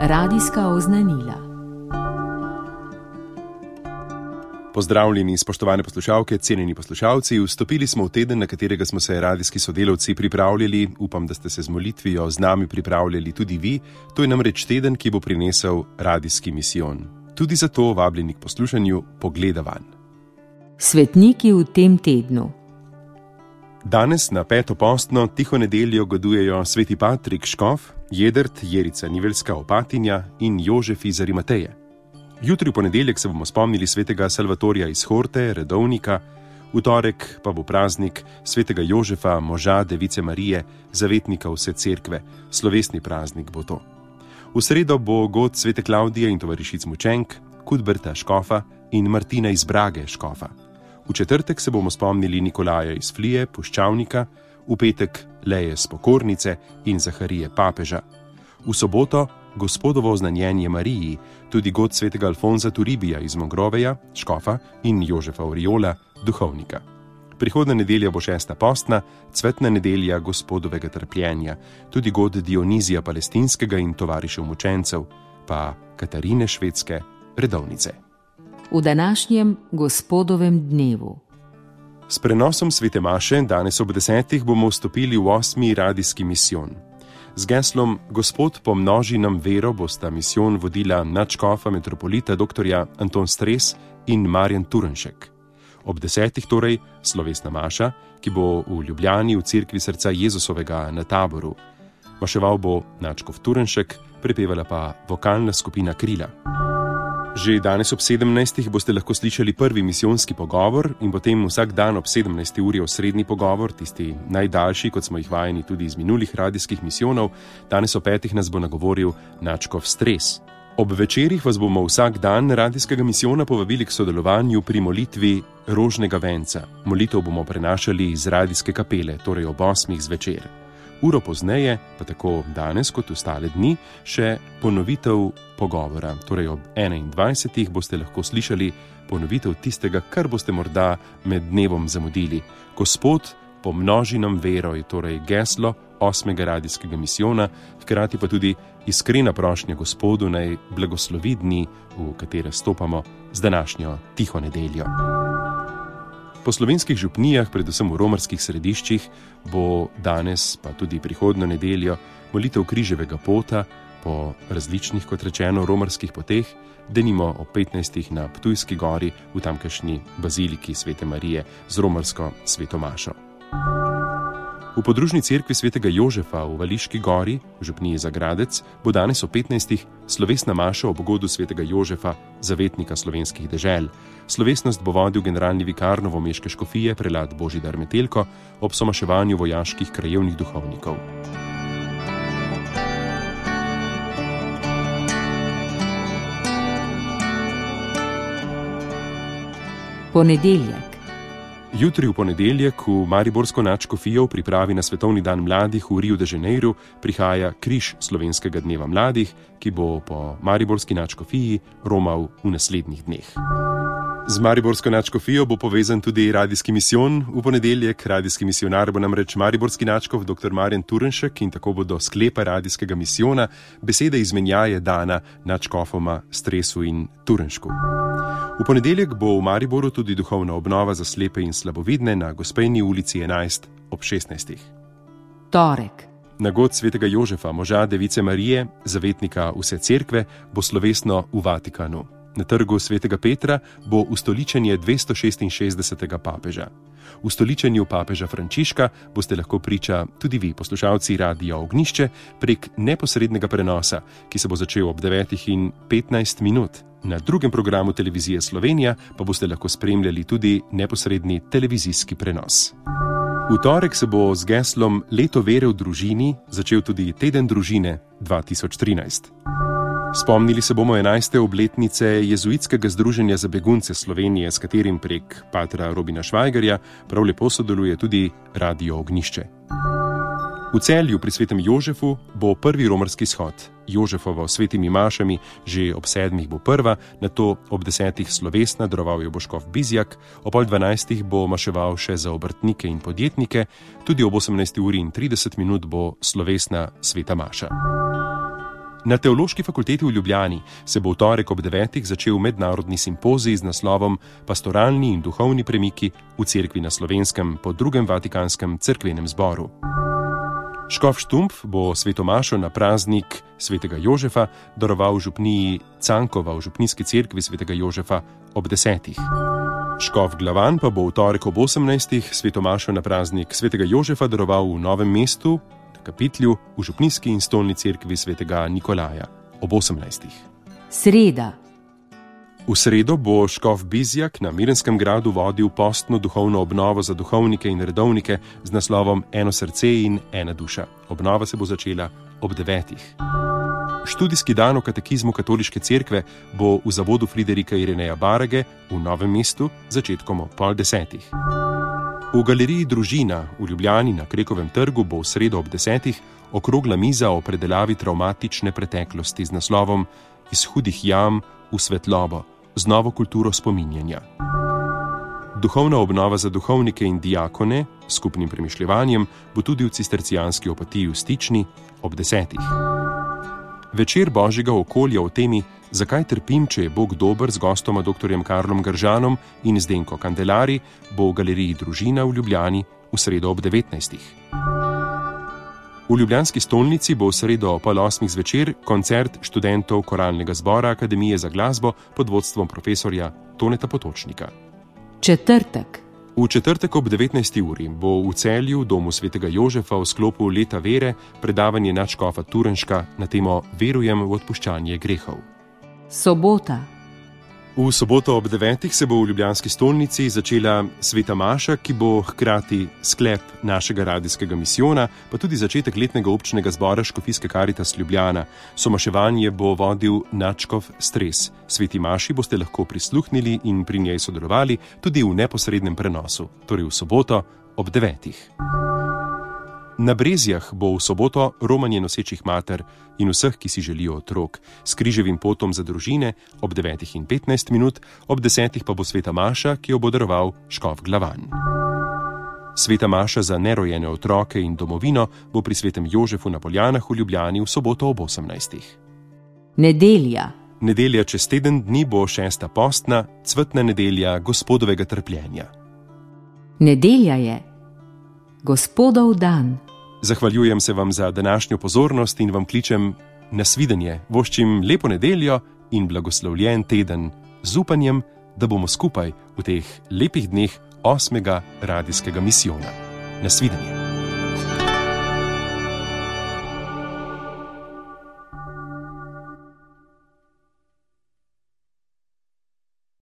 Radijska oznanila. Pozdravljeni, spoštovane poslušalke, cenjeni poslušalci. Vstopili smo v teden, na katerega smo se radijski sodelavci pripravljali. Upam, da ste se z molitvijo z nami pripravljali tudi vi. To je namreč teden, ki bo prinesel radijski misijon. Tudi zato vabljeni k poslušanju Pogleda van. Svetniki v tem tednu. Danes na peto postno tiho nedeljo godujejo sveti Patrik Škof, Jedrt, Jerica Niveljska Opatinja in Jožef iz Arimateje. Jutri v ponedeljek se bomo spomnili svetega Salvatorja iz Horte, redovnika, v torek pa bo praznik svetega Jožefa, moža Device Marije, zavetnika vse cerkve. Slovesni praznik bo to. V sredo bo god svete Klavdije in tovarišic mučenk, Kudberta Škofa in Martina iz Brage Škofa. V četrtek se bomo spomnili Nikolaja iz Flije, puščavnika, v petek Leje z Pokornice in Zaharije papeža. V soboto Gospodovo oznanjenje Mariji, tudi god svetega Alfonza Turibija iz Mogroveja, škofa, in Jožefa Oriola, duhovnika. Prihodna nedelja bo šesta postna, cvetna nedelja Gospodovega trpljenja, tudi god Dionizija Palestinskega in tovarišev mučencev, pa Katarine Švedske, redovnice. V današnjem Gospodovem dnevu. S prenosom svete maše danes ob 10. bomo vstopili v 8. radijski misijon. Z geslom Gospod pomnoži nam vero bosta misijon vodila nadškofa metropolita dr. Anton Stres in Marjan Turnšek. Ob 10. torej slovesna maša, ki bo v Ljubljani v cerkvi srca Jezusovega na Taboru. Maševal bo nadškof Turnšek, prepevala pa vokalna skupina Krila. Že danes ob 17. boste lahko slišali prvi misijonski pogovor in potem vsak dan ob 17. uri osrednji pogovor, tisti najdaljši, kot smo jih vajeni tudi iz minulih radijskih misijonov. Danes ob 5. nas bo nagovoril nadškof Stres. Ob večerih vas bomo vsak dan radijskega misijona povabili k sodelovanju pri molitvi Rožnega venca. Molitev bomo prenašali iz radijske kapele, torej ob 8. zvečer. Uro pozneje, pa tako danes kot ostale dni, še ponovitev pogovora. Torej ob 21. boste lahko slišali ponovitev tistega, kar boste morda med dnevom zamudili. Gospod pomnoži nam vero je torej geslo 8. radijskega misijona, hkrati pa tudi iskrena prošnja Gospodu naj blagoslovi dni, v katere stopamo z današnjo tiho nedeljo. Po slovenskih župnijah, predvsem v romarskih središčih, bo danes, pa tudi prihodnjo nedeljo, molitev križevega pota po različnih, kot rečeno, romarskih poteh, denimo ob 15. na Ptujski gori v tamkajšnji baziliki svete Marije z romarsko sveto mašo. V podružni cerkvi svetega Jožefa v Vališki gori, v župniji Zagradec, bo danes ob 15. slovesna maša ob godu svetega Jožefa, zavetnika slovenskih dežel. Slovesnost bo vodil generalni vikar novomeške škofije prelat Božidar Metelko ob somaševanju vojaških krajevnih duhovnikov. Ponedeljek. Jutri v ponedeljek v mariborsko nadškofijo v pripravi na Svetovni dan mladih v Rio de Janeiro prihaja križ slovenskega dneva mladih, ki bo po mariborski nadškofiji romal v naslednjih dneh. Z mariborsko nadškofijo bo povezan tudi radijski misijon. V ponedeljek radijski misionar bo namreč mariborski nadškof dr. Marjan Turnšek in tako bo do sklepa radijskega misijona besede izmenjaje dana nadškofoma Stresu in Turnšku. V ponedeljek bo v Mariboru tudi duhovna obnova za slepe in slabovidne na Gospejni ulici 11 ob 16. Torek. Na god svetega Jožefa, moža Device Marije, zavetnika vse cerkve, bo slovesno v Vatikanu. Na trgu svetega Petra bo ustoličenje 266. papeža. Ustoličenju papeža Frančiška boste lahko priča tudi vi, poslušalci Radia Ognjišče, prek neposrednega prenosa, ki se bo začel ob 9:15. Na drugem programu televizije Slovenija pa boste lahko spremljali tudi neposredni televizijski prenos. V torek se bo z geslom Leto vere v družini začel tudi teden družine 2013. Spomnili se bomo 11. obletnice Jezuitskega združenja za begunce Slovenije, s katerim prek patra Robina Švajgarja prav lepo sodeluje tudi Radio Ognjišče. V Celju pri svetem Jožefu bo prvi romarski shod. Jožefovo svetimi mašami že ob 7. bo prva, nato ob 10. slovesna, daroval jo bo škof Bizjak, ob 12. bo maševal še za obrtnike in podjetnike, tudi ob 18:30 bo slovesna sveta maša. Na Teološki fakulteti v Ljubljani se bo v torek ob 9. začel mednarodni simpozij z naslovom Pastoralni in duhovni premiki v Cerkvi na Slovenskem po drugem Vatikanskem cerkvenem zboru. Škof Štumpf bo svetomašo na praznik svetega Jožefa daroval župniji Cankova v župnijski cerkvi svetega Jožefa ob 10. Škof Glavan pa bo v torek ob 18. svetomašo na praznik svetega Jožefa daroval v Novem mestu, Kapitlju v župnijski in stolni cerkvi svetega Nikolaja ob 18. Sreda. V sredo bo škof Bizjak na Mirenskem gradu vodil postno duhovno obnovo za duhovnike in redovnike z naslovom Eno srce in ena duša. Obnova se bo začela ob 9. Študijski dan o katekizmu katoliške cerkve bo v zavodu Friderika Ireneja Barage v Novem mestu začetkom ob 9:30. V galeriji Družina v Ljubljani na Krekovem trgu bo v sredo ob 10. okrogla miza o predelavi travmatične preteklosti z naslovom Iz hudih jam v svetlobo, z novo kulturo spominjanja. Duhovna obnova za duhovnike in diakone s skupnim premišljevanjem bo tudi v cistercijanski opatiji v Stični ob 10. Večer Božjega okolja o temi Zakaj trpim, če je Bog dober, z gostoma dr. Karlom Gržanom in Zdenko Kandelari bo v galeriji Družina v Ljubljani v sredo ob 19. V ljubljanski stolnici bo v sredo ob 8. zvečer koncert študentov Koralnega zbora Akademije za glasbo pod vodstvom profesorja Toneta Potočnika. Četrtek. V četrtek ob 19. uri bo v Celju, domu svetega Jožefa v sklopu Leta vere, predavanje nadškofa Turnška na temo Verujem v odpuščanje grehov. Sobota. V soboto ob 9. se bo v ljubljanski stolnici začela sveta maša, ki bo hkrati sklep našega radijskega misijona, pa tudi začetek letnega občnega zbora Škofijske Karitas Ljubljana. Somaševanje bo vodil nadškof Stres. Sveti maši boste lahko prisluhnili in pri njej sodelovali tudi v neposrednem prenosu, torej v soboto ob 9. Na Brezjah bo v soboto romanje nosečih mater in vseh, ki si želijo otrok, s križevim potom za družine ob 9:15, ob 10. pa bo sveta maša, ki jo bo daroval škof Glavan. Sveta maša za nerojene otroke in domovino bo pri svetem Jožefu na Poljanah v Ljubljani v soboto ob 18. Nedelja. Nedelja čez teden dni bo 6. postna, cvetna nedelja Gospodovega trpljenja. Nedelja je Gospodov dan. Zahvaljujem se vam za današnjo pozornost in vam kličem nasvidenje, voščim lepo nedeljo in blagoslovljen teden z upanjem, da bomo skupaj v teh lepih dneh 8. radijskega misijona. Nasvidenje.